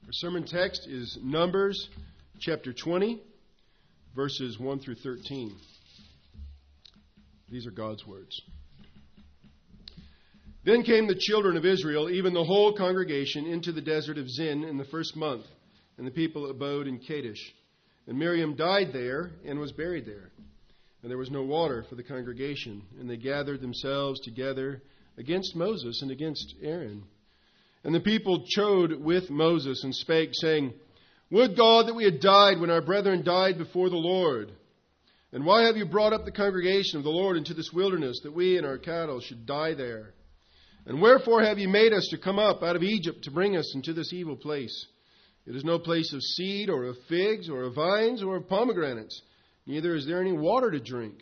Our sermon text is Numbers chapter 20, verses 1 through 13. These are God's words. Then came the children of Israel, even the whole congregation, into the desert of Zin in the first month, and the people abode in Kadesh. And Miriam died there and was buried there. And there was no water for the congregation, and they gathered themselves together against Moses and against Aaron. And the people chode with Moses and spake, saying, Would God that we had died when our brethren died before the Lord! And why have you brought up the congregation of the Lord into this wilderness, that we and our cattle should die there? And wherefore have you made us to come up out of Egypt to bring us into this evil place? It is no place of seed, or of figs, or of vines, or of pomegranates, neither is there any water to drink.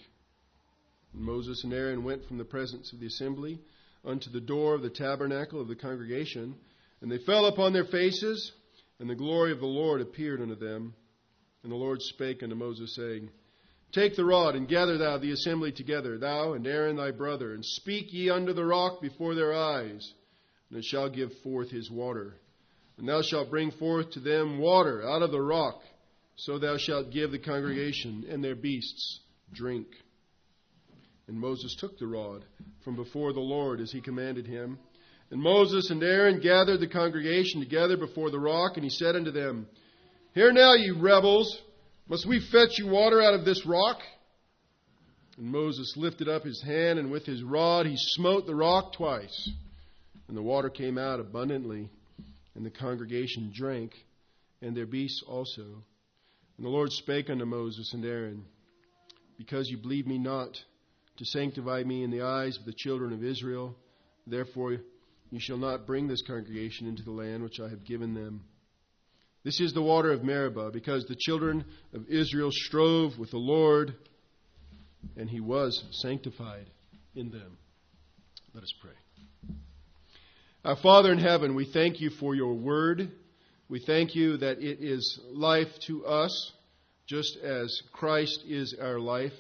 And Moses and Aaron went from the presence of the assembly unto the door of the tabernacle of the congregation, and they fell upon their faces, and the glory of the Lord appeared unto them. And the Lord spake unto Moses, saying, Take the rod, and gather thou the assembly together, thou and Aaron thy brother, and speak ye unto the rock before their eyes, and it shall give forth his water. And thou shalt bring forth to them water out of the rock, so thou shalt give the congregation and their beasts drink. And Moses took the rod from before the Lord as he commanded him. And Moses and Aaron gathered the congregation together before the rock, and he said unto them, Hear now, ye rebels, must we fetch you water out of this rock? And Moses lifted up his hand, and with his rod he smote the rock twice. And the water came out abundantly, and the congregation drank, and their beasts also. And the Lord spake unto Moses and Aaron, Because you believe me not, to sanctify me in the eyes of the children of Israel, therefore you shall not bring this congregation into the land which I have given them. This is the water of Meribah, because the children of Israel strove with the Lord, and he was sanctified in them. Let us pray. Our Father in heaven, we thank you for your word. We thank you that it is life to us, just as Christ is our life.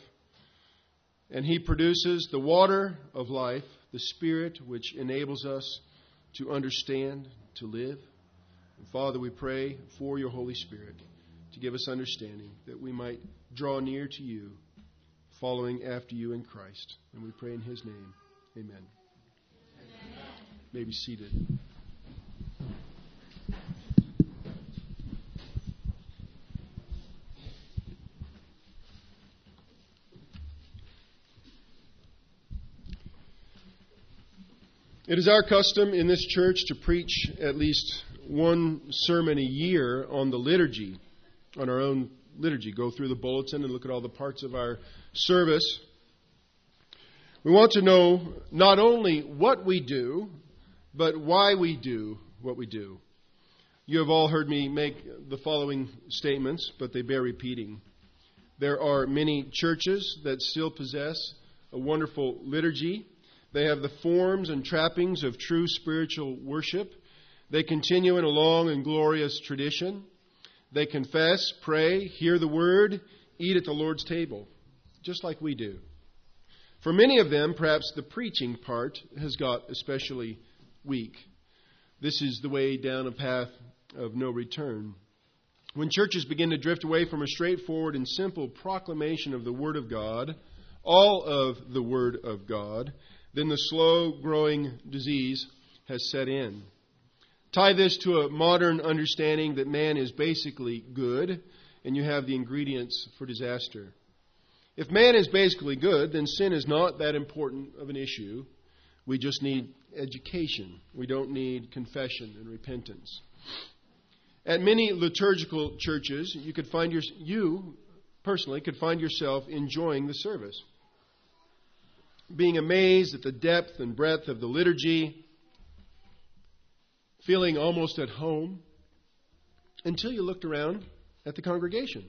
And he produces the water of life, the Spirit which enables us to understand, to live. And Father, we pray for your Holy Spirit to give us understanding, that we might draw near to you, following after you in Christ. And we pray in his name. Amen. Amen. You may be seated. It is our custom in this church to preach at least one sermon a year on the liturgy, on our own liturgy. Go through the bulletin and look at all the parts of our service. We want to know not only what we do, but why we do what we do. You have all heard me make the following statements, but they bear repeating. There are many churches that still possess a wonderful liturgy. They have the forms and trappings of true spiritual worship. They continue in a long and glorious tradition. They confess, pray, hear the word, eat at the Lord's table, just like we do. For many of them, perhaps the preaching part has got especially weak. This is the way down a path of no return. When churches begin to drift away from a straightforward and simple proclamation of the Word of God, all of the Word of God, then the slow-growing disease has set in. Tie this to a modern understanding that man is basically good, and you have the ingredients for disaster. If man is basically good, then sin is not that important of an issue. We just need education. We don't need confession and repentance. At many liturgical churches, you personally could find yourself enjoying the service, being amazed at the depth and breadth of the liturgy, feeling almost at home, until you looked around at the congregation.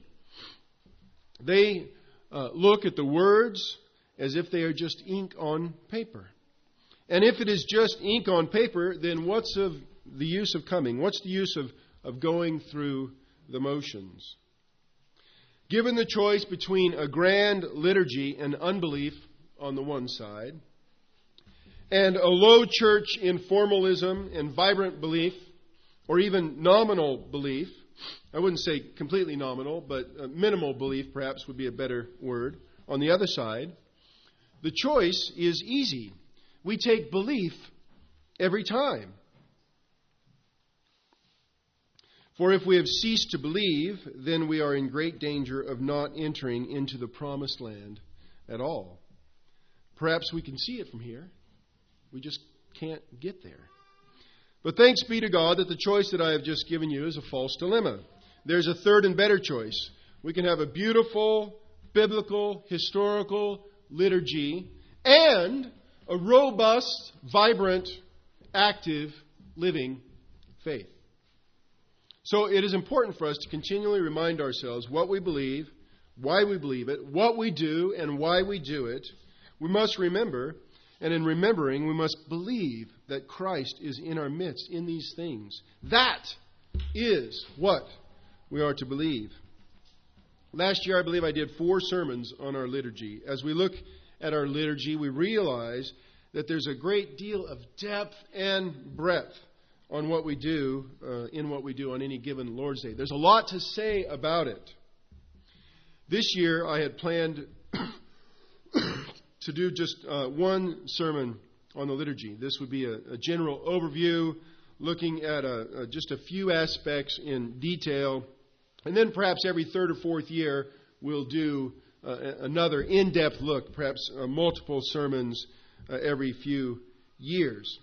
They look at the words as if they are just ink on paper. And if it is just ink on paper, then what's of the use of coming? What's the use of going through the motions? Given the choice between a grand liturgy and unbelief on the one side, and a low church in formalism and vibrant belief or even nominal belief. I wouldn't say completely nominal, but minimal belief perhaps would be a better word. On the other side, the choice is easy. We take belief every time. For if we have ceased to believe, then we are in great danger of not entering into the promised land at all. Perhaps we can see it from here. We just can't get there. But thanks be to God that the choice that I have just given you is a false dilemma. There's a third and better choice. We can have a beautiful, biblical, historical liturgy and a robust, vibrant, active, living faith. So it is important for us to continually remind ourselves what we believe, why we believe it, what we do, and why we do it. We must remember, and in remembering, we must believe that Christ is in our midst in these things. That is what we are to believe. Last year, I believe I did 4 sermons on our liturgy. As we look at our liturgy, we realize that there's a great deal of depth and breadth on what we do, in what we do on any given Lord's Day. There's a lot to say about it. This year, I had planned to do just one sermon on the liturgy. This would be a general overview, looking at just a few aspects in detail. And then perhaps every third or fourth year, we'll do another in-depth look, perhaps multiple sermons every few years.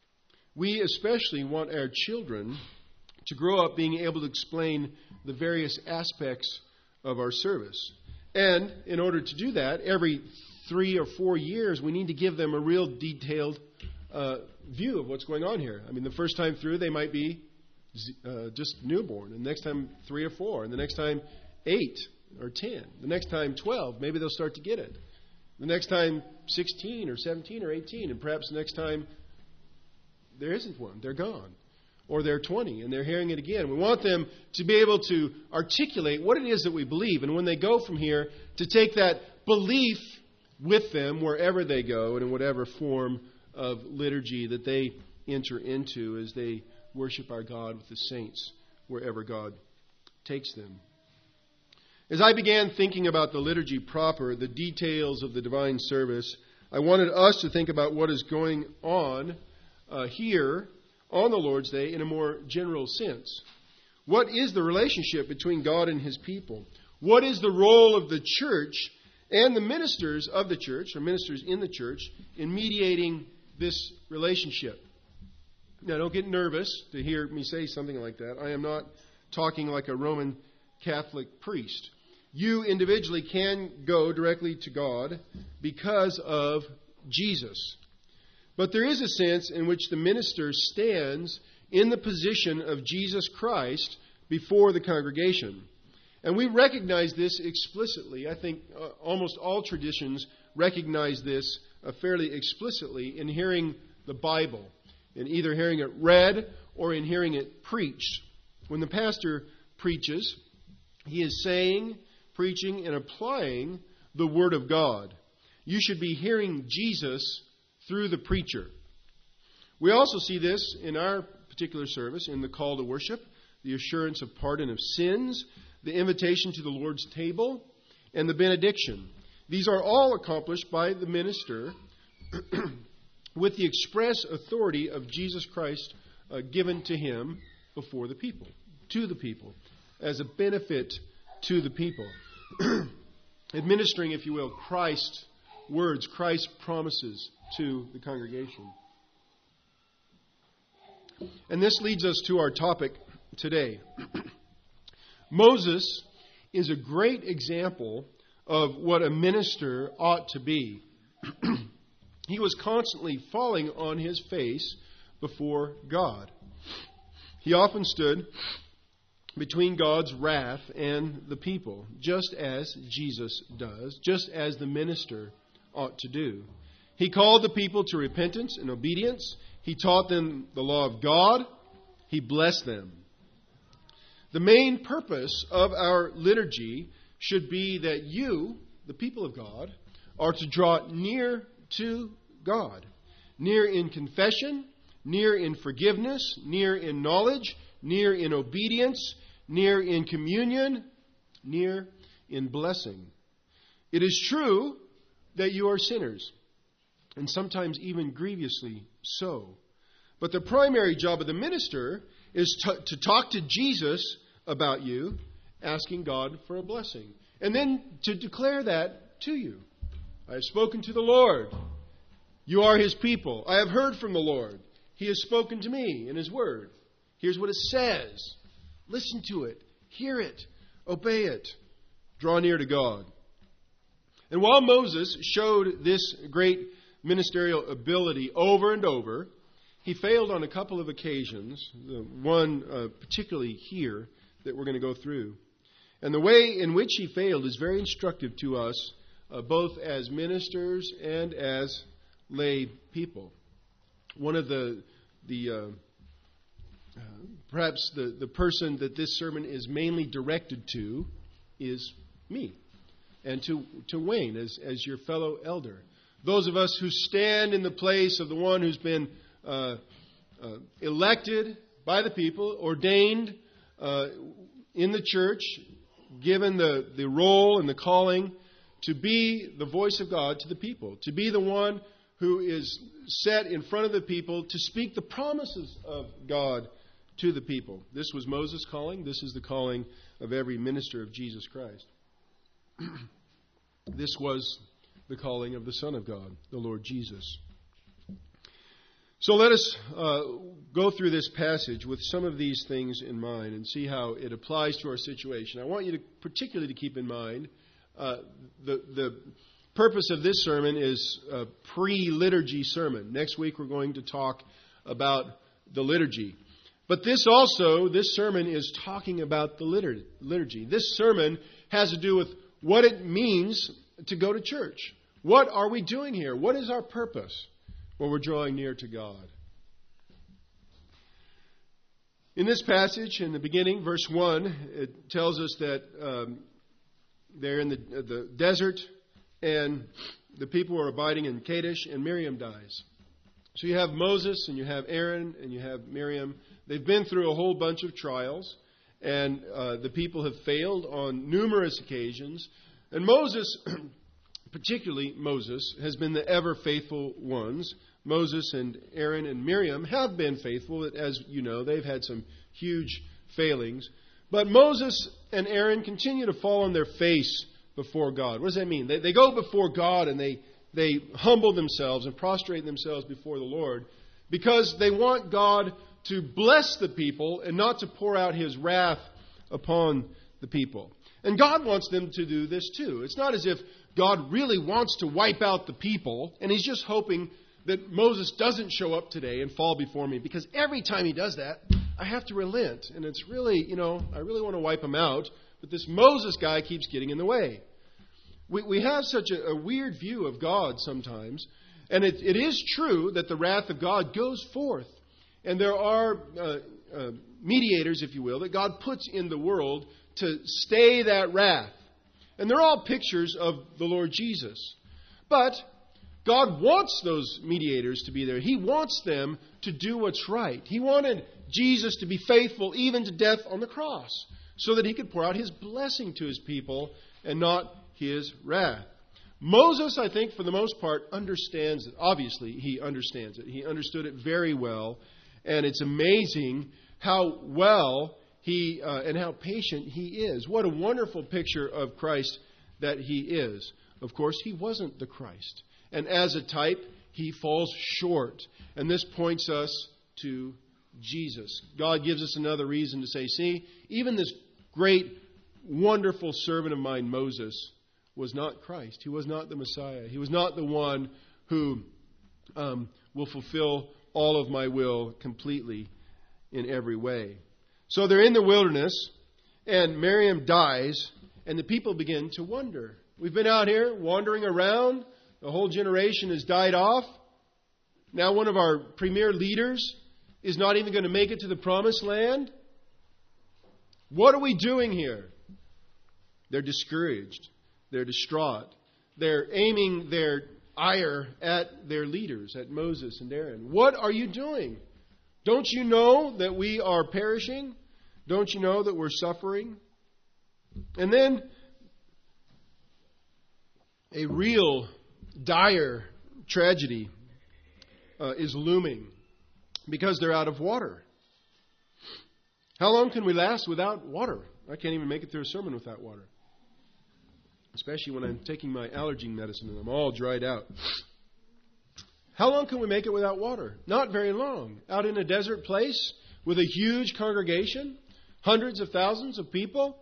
We especially want our children to grow up being able to explain the various aspects of our service. And in order to do that, every 3 or 4 years, we need to give them a real detailed view of what's going on here. I mean, the first time through, they might be just newborn. And the next time, 3 or 4. And the next time, 8 or 10. The next time, 12. Maybe they'll start to get it. The next time, 16 or 17 or 18. And perhaps the next time, there isn't one. They're gone. Or they're 20 and they're hearing it again. We want them to be able to articulate what it is that we believe. And when they go from here, to take that belief with them wherever they go and in whatever form of liturgy that they enter into as they worship our God with the saints wherever God takes them. As I began thinking about the liturgy proper, the details of the divine service, I wanted us to think about what is going on here on the Lord's Day in a more general sense. What is the relationship between God and His people? What is the role of the church and the ministers of the church, or ministers in the church, in mediating this relationship? Now, don't get nervous to hear me say something like that. I am not talking like a Roman Catholic priest. You individually can go directly to God because of Jesus. But there is a sense in which the minister stands in the position of Jesus Christ before the congregation. And we recognize this explicitly. I think almost all traditions recognize this fairly explicitly in hearing the Bible, in either hearing it read or in hearing it preached. When the pastor preaches, he is saying, preaching, and applying the Word of God. You should be hearing Jesus through the preacher. We also see this in our particular service, in the call to worship, the assurance of pardon of sins, the invitation to the Lord's table, and the benediction. These are all accomplished by the minister with the express authority of Jesus Christ given to him before the people, to the people, as a benefit to the people. Administering, if you will, Christ's words, Christ's promises to the congregation. And this leads us to our topic today. Moses is a great example of what a minister ought to be. He was constantly falling on his face before God. He often stood between God's wrath and the people, just as Jesus does, just as the minister ought to do. He called the people to repentance and obedience. He taught them the law of God. He blessed them. The main purpose of our liturgy should be that you, the people of God, are to draw near to God. Near in confession, near in forgiveness, near in knowledge, near in obedience, near in communion, near in blessing. It is true that you are sinners, and sometimes even grievously so. But the primary job of the minister is to talk to Jesus about you, asking God for a blessing. And then to declare that to you. I have spoken to the Lord. You are His people. I have heard from the Lord. He has spoken to me in His Word. Here's what it says. Listen to it. Hear it. Obey it. Draw near to God. And while Moses showed this great ministerial ability over and over, he failed on a couple of occasions, one particularly here that we're going to go through. And the way in which he failed is very instructive to us, both as ministers and as lay people. One of perhaps the person that this sermon is mainly directed to is me and to Wayne as your fellow elder. Those of us who stand in the place of the one who's been elected by the people, ordained in the church, given the role and the calling to be the voice of God to the people, to be the one who is set in front of the people to speak the promises of God to the people. This was Moses' calling. This is the calling of every minister of Jesus Christ. This was the calling of the Son of God, the Lord Jesus. So let us go through this passage with some of these things in mind and see how it applies to our situation. I want you to particularly to keep in mind the purpose of this sermon is a pre-liturgy sermon. Next week we're going to talk about the liturgy. But this sermon is talking about the liturgy. This sermon has to do with what it means to go to church. What are we doing here? What is our purpose when we're drawing near to God? In this passage, in the beginning, verse 1, it tells us that they're in the desert and the people are abiding in Kadesh, and Miriam dies. So you have Moses and you have Aaron and you have Miriam. They've been through a whole bunch of trials, and the people have failed on numerous occasions. And Moses, particularly Moses, has been the ever faithful ones. Moses and Aaron and Miriam have been faithful. As you know, they've had some huge failings. But Moses and Aaron continue to fall on their face before God. What does that mean? They go before God and they humble themselves and prostrate themselves before the Lord because they want God to bless the people and not to pour out His wrath upon the people. And God wants them to do this too. It's not as if God really wants to wipe out the people and He's just hoping that Moses doesn't show up today and fall before me, because every time he does that, I have to relent. And it's really, I really want to wipe him out, but this Moses guy keeps getting in the way. We have such a weird view of God sometimes, and it is true that the wrath of God goes forth. And there are mediators, if you will, that God puts in the world to stay that wrath. And they're all pictures of the Lord Jesus. But God wants those mediators to be there. He wants them to do what's right. He wanted Jesus to be faithful even to death on the cross so that He could pour out His blessing to His people and not His wrath. Moses, I think, for the most part, understands it. Obviously, he understands it. He understood it very well. And it's amazing how well he and how patient he is. What a wonderful picture of Christ that he is. Of course, he wasn't the Christ. And as a type, he falls short. And this points us to Jesus. God gives us another reason to say, see, even this great, wonderful servant of mine, Moses, was not Christ. He was not the Messiah. He was not the one who will fulfill all of my will completely in every way. So they're in the wilderness, and Miriam dies, and the people begin to wonder. We've been out here wandering around. The whole generation has died off. Now one of our premier leaders is not even going to make it to the promised land. What are we doing here? They're discouraged. They're distraught. They're aiming their ire at their leaders, at Moses and Aaron. What are you doing? Don't you know that we are perishing? Don't you know that we're suffering? And then a real dire tragedy is looming because they're out of water. How long can we last without water? I can't even make it through a sermon without water. Especially when I'm taking my allergy medicine and I'm all dried out. How long can we make it without water? Not very long. Out in a desert place with a huge congregation, hundreds of thousands of people,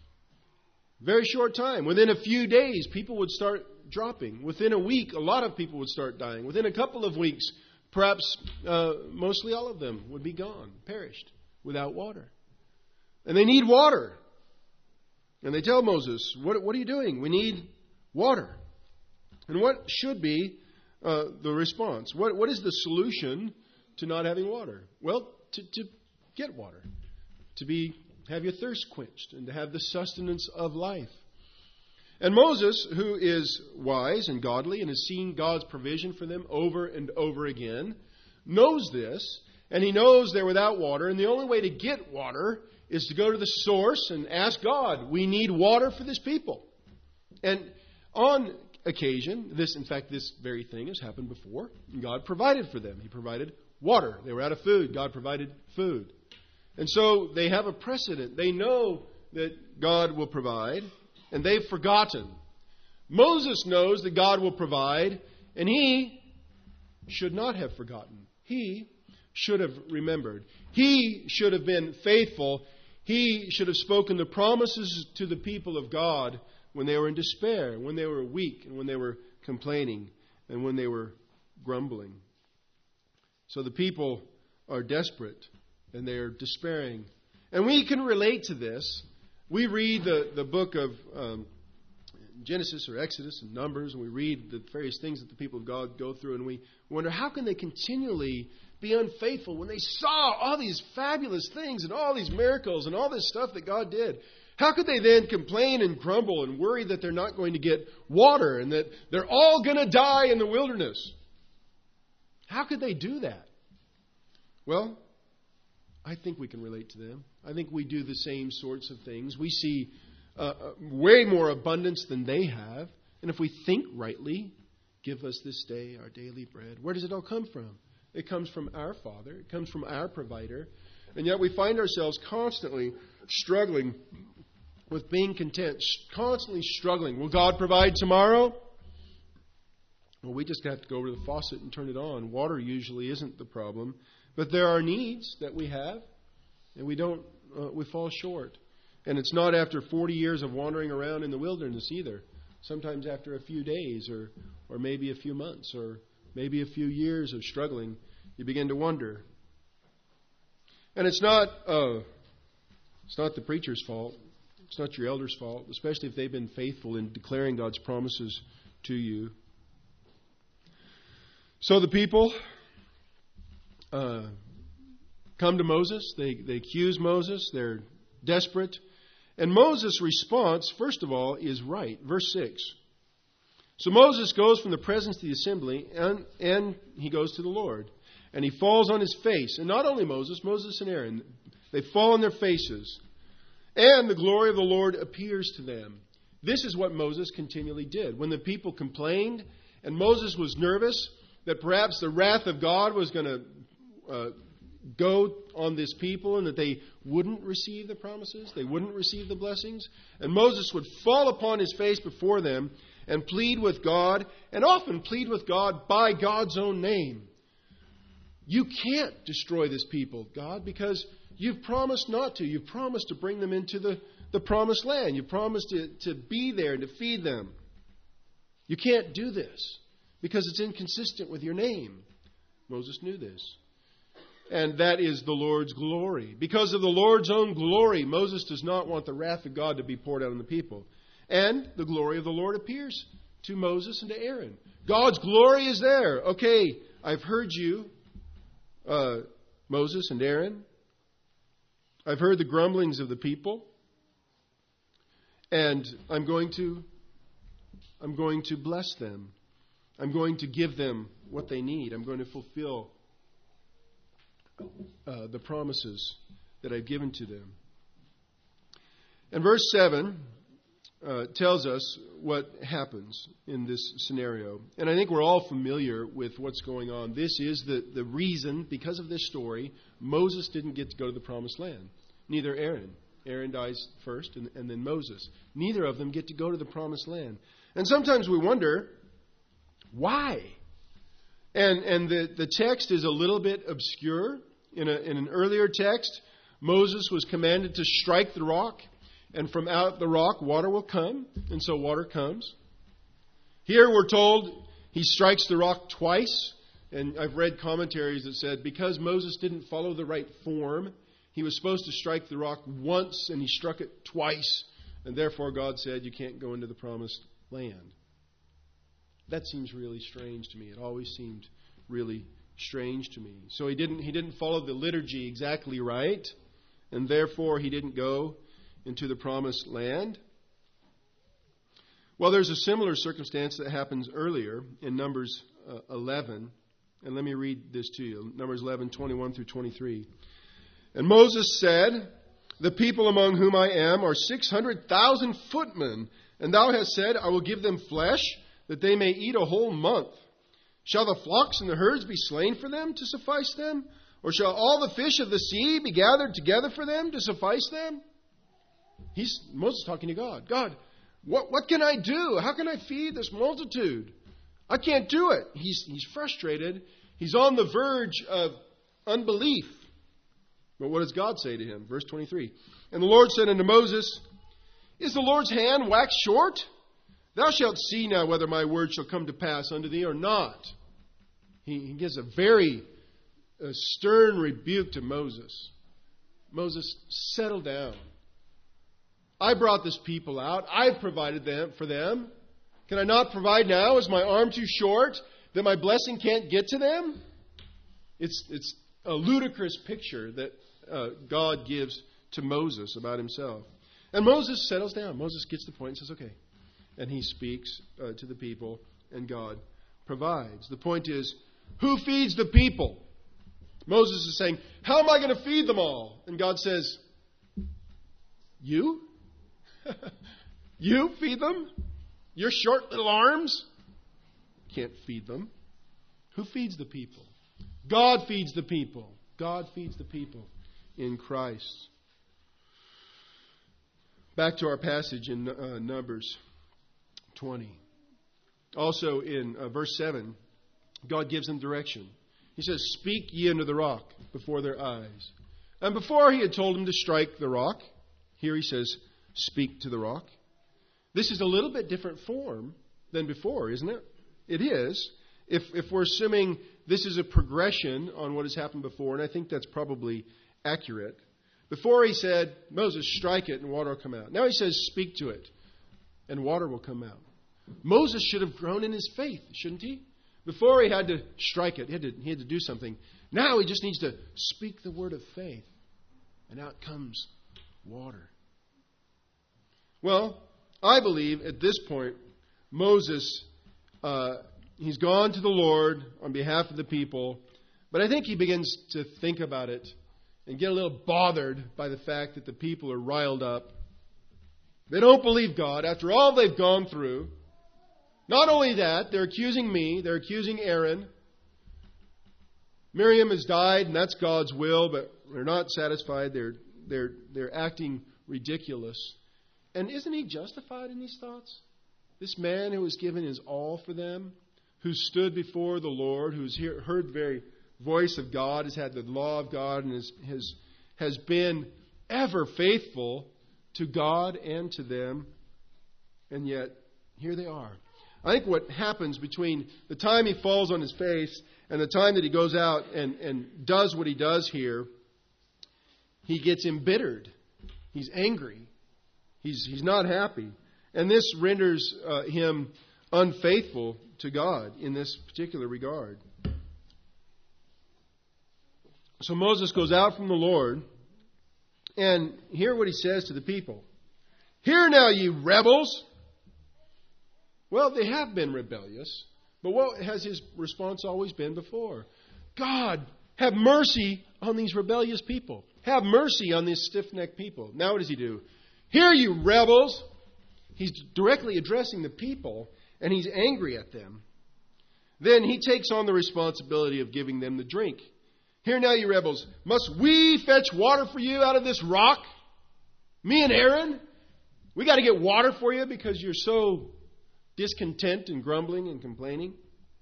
very short time. Within a few days, people would start dropping. Within a week, a lot of people would start dying. Within a couple of weeks, perhaps mostly all of them would be gone, perished, without water. And they need water. And they tell Moses, what are you doing? We need water. And what should be the response? What is the solution to not having water? Well, to get water. To have your thirst quenched and to have the sustenance of life. And Moses, who is wise and godly and has seen God's provision for them over and over again, knows this, and he knows they're without water, and the only way to get water is to go to the source and ask God, we need water for this people. And on occasion, this very thing has happened before, and God provided for them. He provided water. They were out of food. God provided food. And so they have a precedent. They know that God will provide, and they've forgotten. Moses knows that God will provide, and he should not have forgotten. He should have remembered. He should have been faithful. He should have spoken the promises to the people of God when they were in despair, when they were weak, and when they were complaining, and when they were grumbling. So the people are desperate, and they are despairing. And we can relate to this. We read the book of Genesis or Exodus and Numbers, and we read the various things that the people of God go through, and we wonder, how can they continually be unfaithful when they saw all these fabulous things and all these miracles and all this stuff that God did? How could they then complain and grumble and worry that they're not going to get water and that they're all going to die in the wilderness? How could they do that? Well, I think we can relate to them. I think we do the same sorts of things. We see way more abundance than they have. And if we think rightly, give us this day our daily bread. Where does it all come from? It comes from our Father. It comes from our provider. And yet we find ourselves constantly struggling with being content, constantly struggling. Will God provide tomorrow? Well, we just have to go over to the faucet and turn it on. Water usually isn't the problem. But there are needs that we have, and we fall short. And it's not after 40 years of wandering around in the wilderness either. Sometimes after a few days or maybe a few months or maybe a few years of struggling, you begin to wonder. And it's not the preacher's fault. It's not your elder's fault, especially if they've been faithful in declaring God's promises to you. So the people come to Moses. They accuse Moses. They're desperate. And Moses' response, first of all, is right. Verse 6. So Moses goes from the presence to the assembly, and he goes to the Lord. And he falls on his face. And not only Moses and Aaron, they fall on their faces. And the glory of the Lord appears to them. This is what Moses continually did. When the people complained, and Moses was nervous that perhaps the wrath of God was going to go on this people and that they wouldn't receive the promises, they wouldn't receive the blessings. And Moses would fall upon his face before them and plead with God, and often plead with God by God's own name. You can't destroy this people, God, because you've promised not to. You've promised to bring them into the promised land. You promised to be there and to feed them. You can't do this because it's inconsistent with your name. Moses knew this. And that is the Lord's glory. Because of the Lord's own glory, Moses does not want the wrath of God to be poured out on the people. And the glory of the Lord appears to Moses and to Aaron. God's glory is there. Okay, I've heard you, Moses and Aaron. I've heard the grumblings of the people. And I'm going to bless them. I'm going to give them what they need. I'm going to fulfill the promises that I've given to them. And verse 7 tells us what happens in this scenario. And I think we're all familiar with what's going on. This is the reason, because of this story, Moses didn't get to go to the promised land. Neither Aaron. Aaron dies first, and then Moses. Neither of them get to go to the promised land. And sometimes we wonder, why? And the text is a little bit obscure. In an earlier text, Moses was commanded to strike the rock, and from out the rock water will come, and so water comes. Here we're told he strikes the rock twice, and I've read commentaries that said because Moses didn't follow the right form, he was supposed to strike the rock once, and he struck it twice, and therefore God said you can't go into the promised land. That seems really strange to me. It always seemed really strange to me. So he didn't follow the liturgy exactly right, and therefore he didn't go into the promised land. Well, there's a similar circumstance that happens earlier in Numbers 11, and let me read this to you. Numbers 11, 21 through 23. And Moses said, "The people among whom I am are 600,000 footmen, and thou hast said, I will give them flesh, that they may eat a whole month. Shall the flocks and the herds be slain for them to suffice them? Or shall all the fish of the sea be gathered together for them to suffice them?" Moses talking to God. God, what can I do? How can I feed this multitude? I can't do it. He's frustrated. He's on the verge of unbelief. But what does God say to him? Verse 23. And the Lord said unto Moses, "Is the Lord's hand waxed short? Thou shalt see now whether my word shall come to pass unto thee or not." He gives a very stern rebuke to Moses. Moses, settle down. I brought this people out. I've provided for them. Can I not provide now? Is my arm too short that my blessing can't get to them? It's a ludicrous picture that God gives to Moses about himself. And Moses settles down. Moses gets the point and says, okay. And he speaks to the people, and God provides. The point is, who feeds the people? Moses is saying, how am I going to feed them all? And God says, you? You feed them? Your short little arms? Can't feed them. Who feeds the people? God feeds the people. God feeds the people in Christ. Back to our passage in Numbers 20. Also in verse 7, God gives them direction. He says, "Speak ye unto the rock before their eyes." And before he had told them to strike the rock, here he says, "Speak to the rock." This is a little bit different form than before, isn't it? It is. If we're assuming this is a progression on what has happened before, and I think that's probably accurate. Before he said, Moses, strike it and water will come out. Now he says, speak to it and water will come out. Moses should have grown in his faith, shouldn't he? Before he had to strike it, he had to do something. Now he just needs to speak the word of faith. And out comes water. Well, I believe at this point, Moses, he's gone to the Lord on behalf of the people. But I think he begins to think about it and get a little bothered by the fact that the people are riled up. They don't believe God after all they've gone through. Not only that, they're accusing me, they're accusing Aaron. Miriam has died, and that's God's will, but they're not satisfied. They're acting ridiculous. And isn't he justified in these thoughts? This man who was given his all for them, who stood before the Lord, who's heard the very voice of God, has had the law of God, and has been ever faithful to God and to them. And yet, here they are. I think what happens between the time he falls on his face and the time that he goes out and does what he does here, he gets embittered. He's angry. He's not happy. And this renders him unfaithful to God in this particular regard. So Moses goes out from the Lord, and hear what he says to the people. "Hear now, ye rebels." Well, they have been rebellious, but what has his response always been before? God, have mercy on these rebellious people. Have mercy on these stiff-necked people. Now what does he do? Hear you rebels. He's directly addressing the people, and he's angry at them. Then he takes on the responsibility of giving them the drink. Hear now, you rebels. Must we fetch water for you out of this rock? Me and Aaron? We got to get water for you because you're so discontent and grumbling and complaining?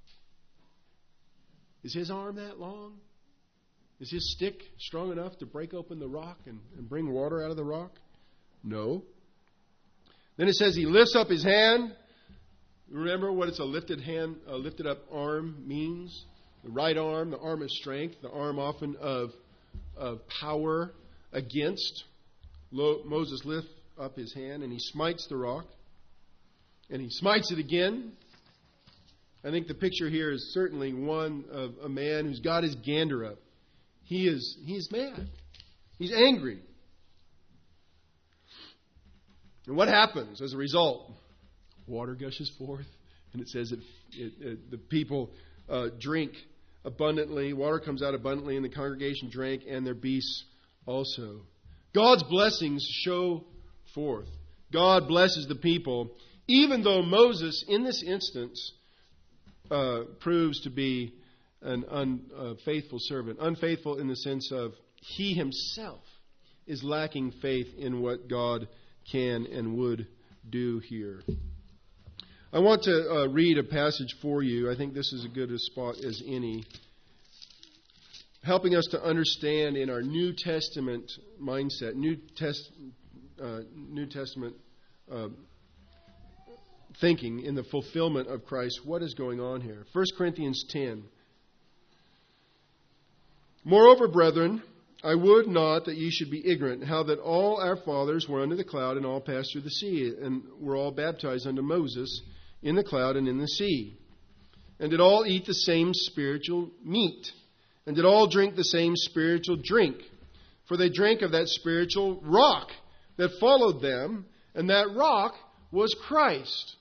Is his arm that long? Is his stick strong enough to break open the rock and bring water out of the rock? No. Then it says he lifts up his hand. Remember what it's a lifted hand, a lifted up arm means? The right arm, the arm of strength, the arm often of power against. Moses lifts up his hand and he smites the rock. And he smites it again. I think the picture here is certainly one of a man who's got his gander up. He's mad. He's angry. And what happens as a result? Water gushes forth, and it says that the people drink abundantly. Water comes out abundantly, and the congregation drank, and their beasts also. God's blessings show forth. God blesses the people, even though Moses, in this instance, proves to be an unfaithful servant. Unfaithful in the sense of he himself is lacking faith in what God can and would do here. I want to read a passage for you. I think this is as good a spot as any, helping us to understand in our New Testament mindset, New Testament thinking in the fulfillment of Christ, what is going on here. 1 Corinthians 10. Moreover, brethren, I would not that ye should be ignorant, how that all our fathers were under the cloud, and all passed through the sea, and were all baptized unto Moses in the cloud and in the sea, and did all eat the same spiritual meat, and did all drink the same spiritual drink. For they drank of that spiritual rock that followed them, and that rock was Christ.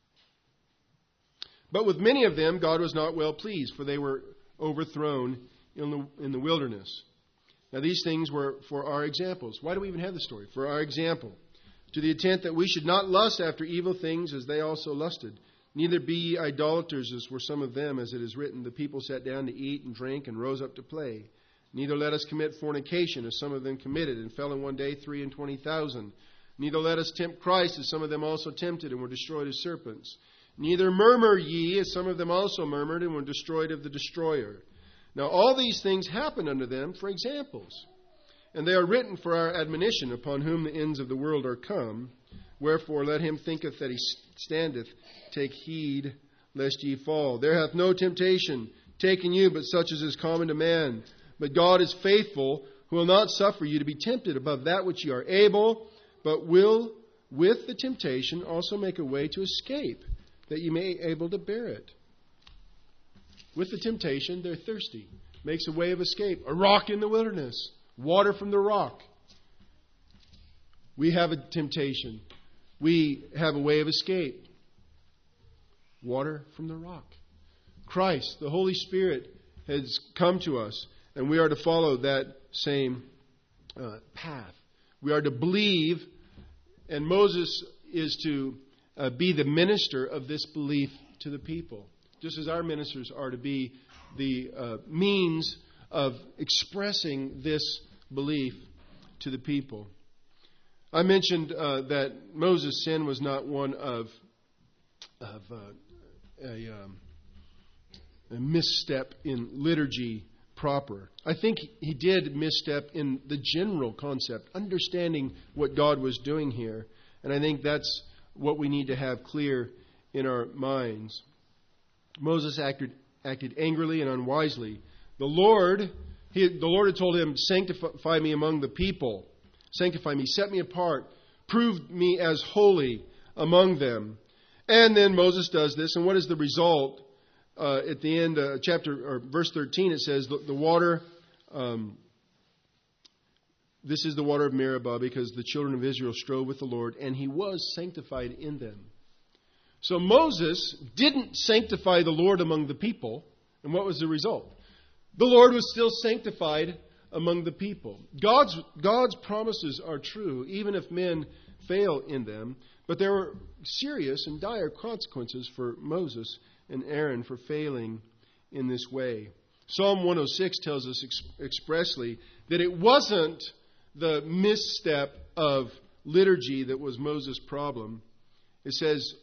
But with many of them God was not well pleased, for they were overthrown in the wilderness. Now these things were for our examples. Why do we even have the story? For our example. To the intent that we should not lust after evil things as they also lusted. Neither be ye idolaters as were some of them, as it is written, the people sat down to eat and drink and rose up to play. Neither let us commit fornication as some of them committed and fell in one day 23,000. Neither let us tempt Christ as some of them also tempted and were destroyed as serpents. Neither murmur ye as some of them also murmured and were destroyed of the destroyer. Now all these things happen unto them for examples, and they are written for our admonition, upon whom the ends of the world are come. Wherefore let him thinketh that he standeth, take heed lest ye fall. There hath no temptation taken you, but such as is common to man. But God is faithful, who will not suffer you to be tempted above that which ye are able, but will with the temptation also make a way to escape, that ye may be able to bear it. With the temptation, they're thirsty. Makes a way of escape. A rock in the wilderness. Water from the rock. We have a temptation. We have a way of escape. Water from the rock. Christ, the Holy Spirit, has come to us, and we are to follow that same path. We are to believe, and Moses is to be the minister of this belief to the people. Just as our ministers are to be the means of expressing this belief to the people. I mentioned that Moses' sin was not one of a misstep in liturgy proper. I think he did misstep in the general concept, understanding what God was doing here. And I think that's what we need to have clear in our minds. Moses acted angrily and unwisely. The Lord had told him, sanctify me among the people. Sanctify me, set me apart, prove me as holy among them. And then Moses does this, and what is the result? At the end, verse 13, it says, the water, this is the water of Meribah, because the children of Israel strove with the Lord, and he was sanctified in them. So Moses didn't sanctify the Lord among the people. And what was the result? the Lord was still sanctified among the people. God's promises are true, even if men fail in them. But there were serious and dire consequences for Moses and Aaron for failing in this way. Psalm 106 tells us expressly that it wasn't the misstep of liturgy that was Moses' problem. It says,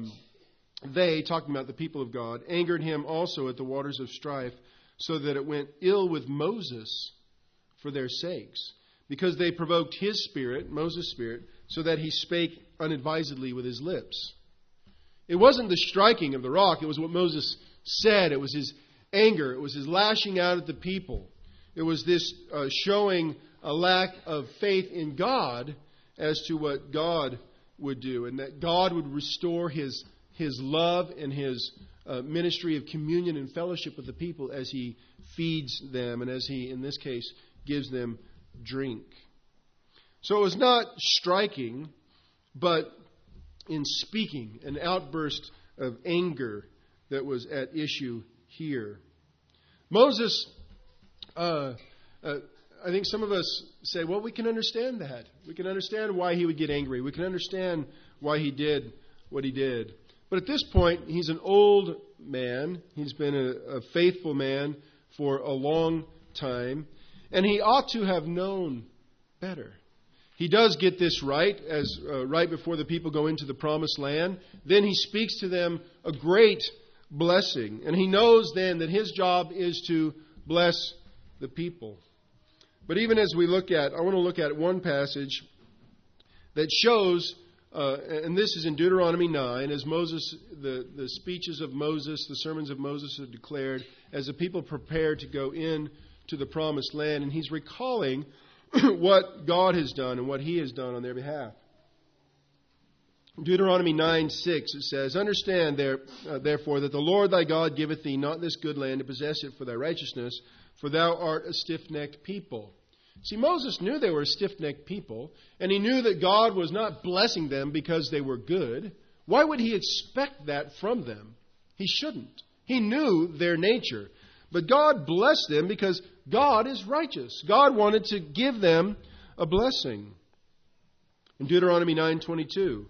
they, talking about the people of God, angered him also at the waters of strife, so that it went ill with Moses for their sakes, because they provoked his spirit, Moses' spirit, so that he spake unadvisedly with his lips. It wasn't the striking of the rock, it was what Moses said. It was his anger, it was his lashing out at the people. It was this showing a lack of faith in God as to what God would do, and that God would restore his love and his ministry of communion and fellowship with the people as he feeds them and as he, in this case, gives them drink. So it was not striking, but in speaking, an outburst of anger that was at issue here. Moses, I think some of us say, well, we can understand that. We can understand why he would get angry. We can understand why he did what he did. But at this point, he's an old man. He's been a faithful man for a long time. And he ought to have known better. He does get this right, as right before the people go into the promised land. Then he speaks to them a great blessing. And he knows then that his job is to bless the people. But even as we I want to look at one passage that shows, and this is in Deuteronomy 9, as Moses, the speeches of Moses, the sermons of Moses are declared as the people prepare to go in to the promised land. And he's recalling what God has done and what he has done on their behalf. Deuteronomy 9:6, it says, understand therefore that the Lord thy God giveth thee not this good land to possess it for thy righteousness, for thou art a stiff-necked people. See, Moses knew they were a stiff-necked people, and he knew that God was not blessing them because they were good. Why would he expect that from them? He shouldn't. He knew their nature. But God blessed them because God is righteous. God wanted to give them a blessing. In Deuteronomy 9:22,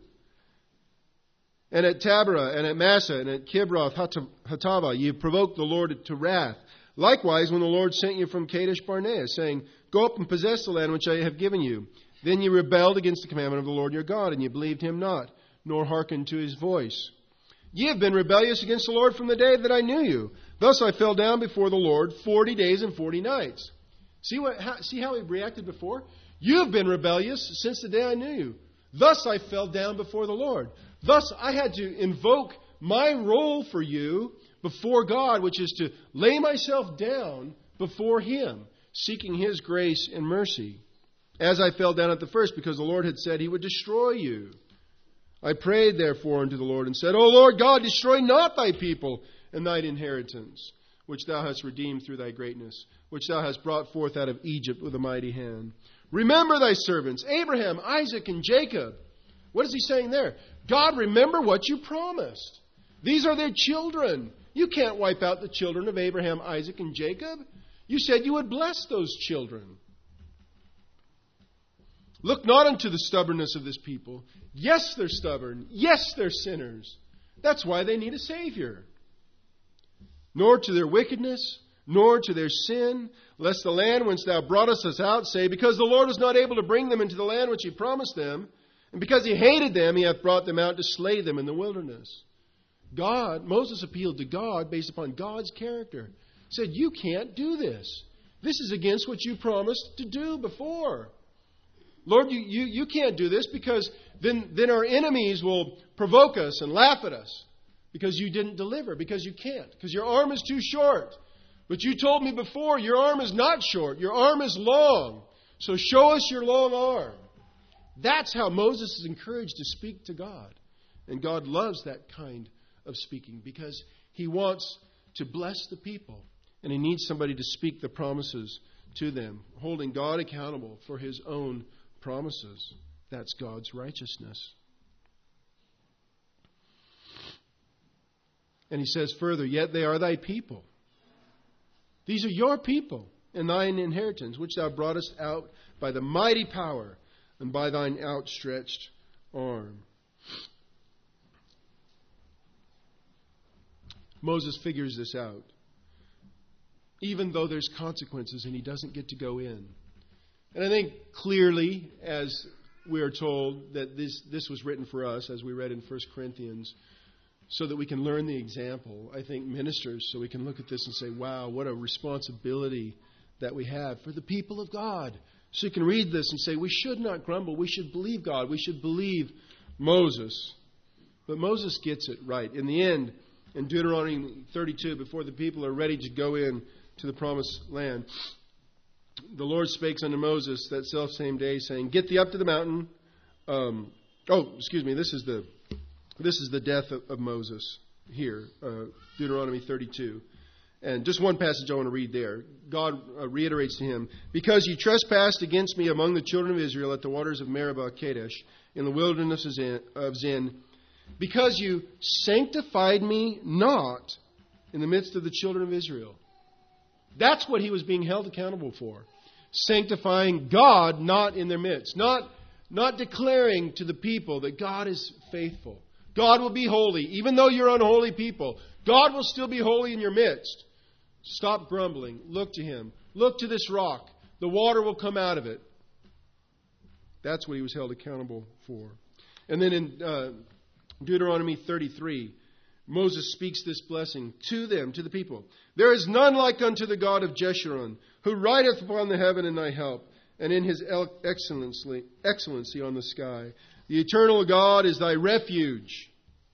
and at Taberah, and at Massa, and at Kibroth Hattava, ye provoked the Lord to wrath. Likewise, when the Lord sent you from Kadesh Barnea, saying, go up and possess the land which I have given you. Then ye rebelled against the commandment of the Lord your God, and ye believed him not, nor hearkened to his voice. Ye have been rebellious against the Lord from the day that I knew you. Thus I fell down before the Lord 40 days and 40 nights. See how he reacted before? You have been rebellious since the day I knew you. Thus I fell down before the Lord. Thus I had to invoke my role for you before God, which is to lay myself down before him, seeking his grace and mercy. As I fell down at the first, because the Lord had said he would destroy you. I prayed therefore unto the Lord and said, O Lord God, destroy not thy people and thine inheritance, which thou hast redeemed through thy greatness, which thou hast brought forth out of Egypt with a mighty hand. Remember thy servants, Abraham, Isaac, and Jacob. What is he saying there? God, remember what you promised. These are their children. You can't wipe out the children of Abraham, Isaac, and Jacob. You said you would bless those children. Look not unto the stubbornness of this people. Yes, they're stubborn. Yes, they're sinners. That's why they need a Savior. Nor to their wickedness, nor to their sin, lest the land whence thou broughtest us out say, because the Lord was not able to bring them into the land which he promised them, and because he hated them, he hath brought them out to slay them in the wilderness. Moses appealed to God based upon God's character. He said, you can't do this. This is against what you promised to do before. Lord, you can't do this because then our enemies will provoke us and laugh at us because you didn't deliver, because you can't, because your arm is too short. But you told me before, your arm is not short, your arm is long. So show us your long arm. That's how Moses is encouraged to speak to God. And God loves that kind of speaking because he wants to bless the people. And he needs somebody to speak the promises to them, holding God accountable for his own promises. That's God's righteousness. And he says further, yet they are thy people. These are your people and thine inheritance, which thou broughtest out by the mighty power and by thine outstretched arm. Moses figures this out, even though there's consequences and he doesn't get to go in. And I think clearly, as we are told, that this was written for us, as we read in 1 Corinthians, so that we can learn the example. I think ministers, so we can look at this and say, wow, what a responsibility that we have for the people of God. So you can read this and say, we should not grumble. We should believe God. We should believe Moses. But Moses gets it right. In the end, in Deuteronomy 32, before the people are ready to go in to the promised land, the Lord spake unto Moses that selfsame day, saying, get thee up to the mountain. This is the death of Moses here, Deuteronomy 32. And just one passage I want to read there. God reiterates to him, because ye trespassed against me among the children of Israel at the waters of Meribah Kadesh, in the wilderness of Zin, because you sanctified me not in the midst of the children of Israel. That's what he was being held accountable for. Sanctifying God not in their midst. Not declaring to the people that God is faithful. God will be holy. Even though you're unholy people, God will still be holy in your midst. Stop grumbling. Look to him. Look to this rock. The water will come out of it. That's what he was held accountable for. And then in Deuteronomy 33, Moses speaks this blessing to them, to the people. There is none like unto the God of Jeshurun, who rideth upon the heaven in thy help, and in his excellency on the sky. The eternal God is thy refuge.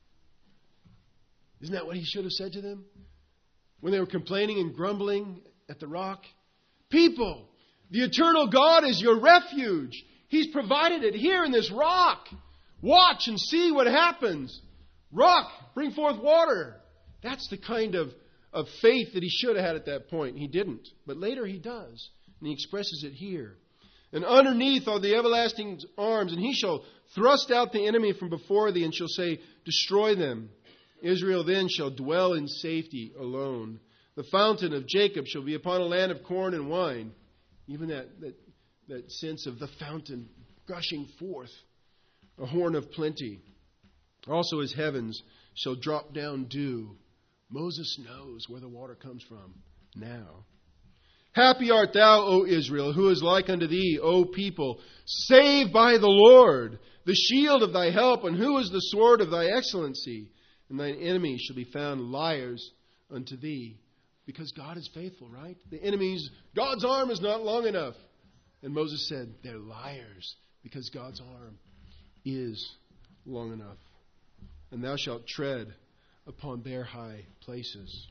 Isn't that what he should have said to them? When they were complaining and grumbling at the rock. People, the eternal God is your refuge. He's provided it here in this rock. Watch and see what happens. Rock, bring forth water. That's the kind of faith that he should have had at that point. He didn't. But later he does. And he expresses it here. And underneath are the everlasting arms, and he shall thrust out the enemy from before thee, and shall say, destroy them. Israel then shall dwell in safety alone. The fountain of Jacob shall be upon a land of corn and wine. Even that sense of the fountain gushing forth, a horn of plenty. Also his heavens shall drop down dew. Moses knows where the water comes from now. Happy art thou, O Israel, who is like unto thee, O people, saved by the Lord, the shield of thy help, and who is the sword of thy excellency? And thine enemies shall be found liars unto thee. Because God is faithful, right? The enemies, God's arm is not long enough. And Moses said, they're liars, because God's arm is long enough. And thou shalt tread upon their high places.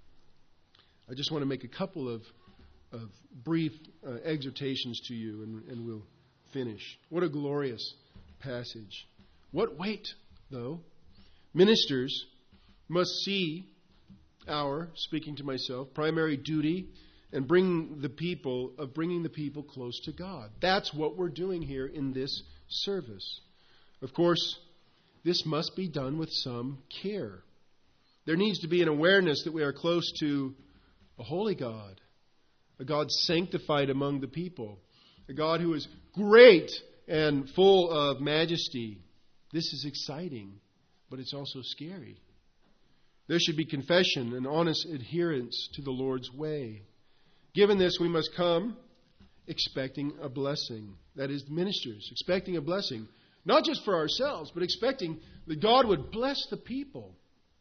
I just want to make a couple of brief exhortations to you, and we'll finish. What a glorious passage. What weight, though? Ministers must see our, speaking to myself, primary duty and bringing the people close to God. That's what we're doing here in this service. Of course, this must be done with some care. There needs to be an awareness that we are close to a holy God, a God sanctified among the people, a God who is great and full of majesty. This is exciting, but it's also scary. There should be confession and honest adherence to the Lord's way. Given this, we must come expecting a blessing. That is, ministers, expecting a blessing. Not just for ourselves, but expecting that God would bless the people.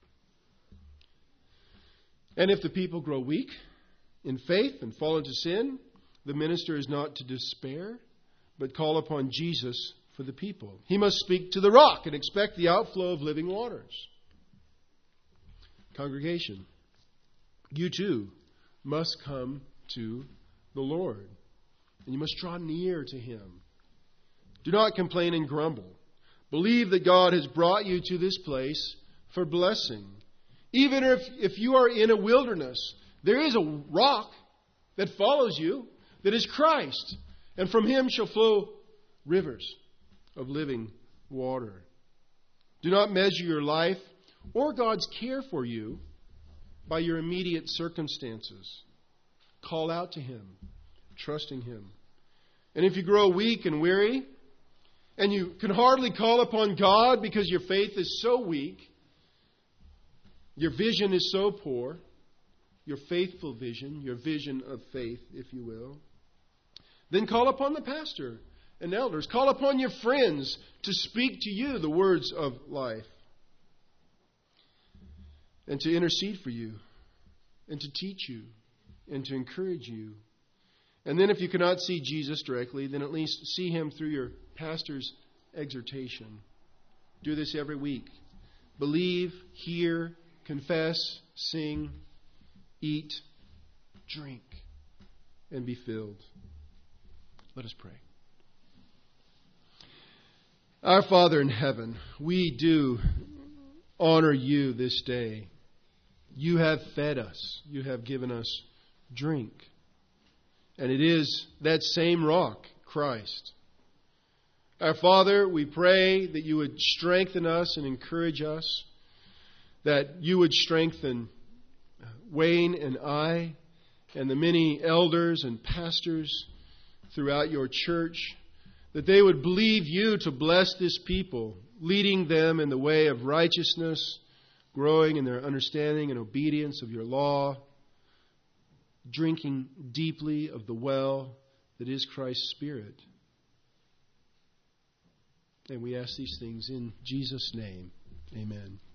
And if the people grow weak in faith and fall into sin, the minister is not to despair, but call upon Jesus for the people. He must speak to the rock and expect the outflow of living waters. Congregation, you too must come to the Lord, and you must draw near to Him. Do not complain and grumble. Believe that God has brought you to this place for blessing. Even if you are in a wilderness, there is a rock that follows you that is Christ, and from Him shall flow rivers of living water. Do not measure your life or God's care for you by your immediate circumstances. call out to Him, trusting Him. And if you grow weak and weary, and you can hardly call upon God because your faith is so weak, your vision is so poor, your faithful vision, your vision of faith, if you will, then call upon the pastor and elders. Call upon your friends to speak to you the words of life and to intercede for you and to teach you and to encourage you. And then if you cannot see Jesus directly, then at least see Him through your pastor's exhortation. Do this every week. Believe, hear, confess, sing, eat, drink, and be filled. Let us pray. Our Father in heaven, we do honor You this day. You have fed us. You have given us drink. And it is that same rock, Christ. Our Father, we pray that You would strengthen us and encourage us, that You would strengthen Wayne and I and the many elders and pastors throughout Your church, that they would believe You to bless this people, leading them in the way of righteousness, growing in their understanding and obedience of Your law, drinking deeply of the well that is Christ's Spirit. And we ask these things in Jesus' name. Amen.